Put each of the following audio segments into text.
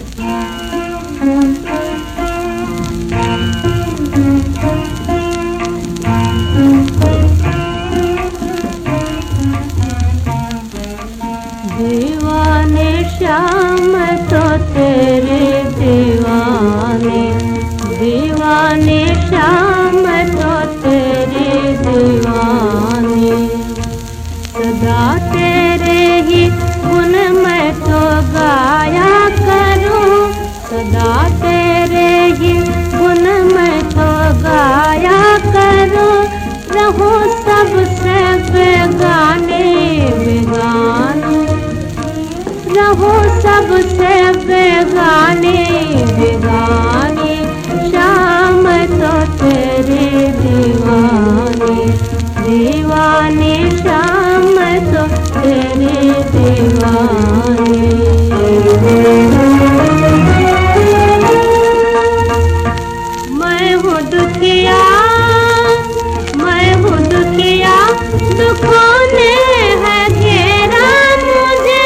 दीवाने श्याम तो तेरे दीवाने, दीवाने श्याम तो तेरे दीवाने। सदा तेरे ही गुण मैं तो गाया करूं, सदा तेरे ही गुण मैं तो गाया करूं। रहूं सबसे बेगाने बेगाने, रहूं सबसे बेगाने बेगाने। श्याम तो तेरे दीवाने, दीवाने श्याम तो तेरे दीवाने। मैं हूँ दुखिया, मैं हूँ दुखिया, दुखों ने है घेरा मुझे।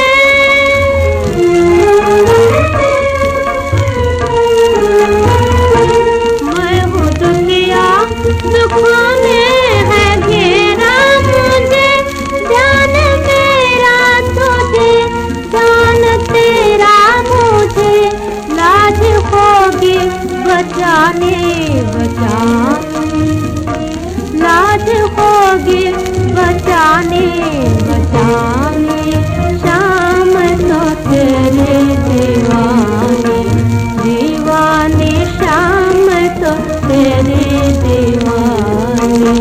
मैं हूँ दुखिया, दुखों ने है घेरा मुझे। ध्यान मेरा तुझे, ध्यान तेरा मुझे। लाज होगी बचाने बचाने, लाज होगी बचाने बचाने। श्याम तो तेरे दीवाने, दीवाने श्याम तो तेरे दीवाने।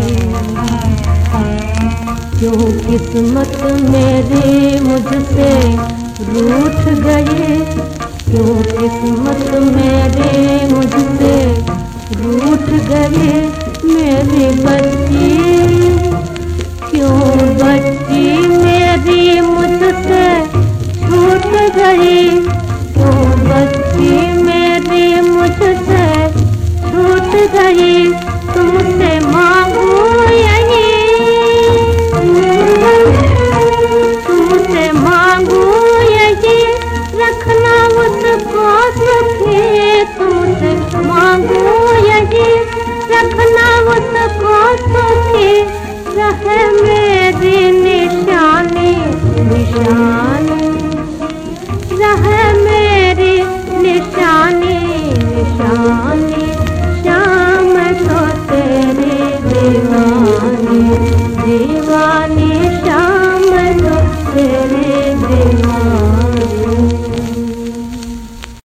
क्यों किस्मत मेरी मुझसे रूठ गई, क्यों किस्मत मेरी मुझसे रूठ गई। मेरी बच्ची, क्यों बच्ची मेरी मुझसे छूट गई, क्यों बच्ची मेरी मुझसे छूट गई। तुमसे मांगू यही, तुमसे मांगू यही, रखना उसको सुखी। तुमसे मांगू यही, रखना उसको सुखी। रहे मेरी निशानी निशानी, रहे मेरी निशानी निशानी। श्याम तो तेरे दीवाने, दीवाने श्याम तो तेरे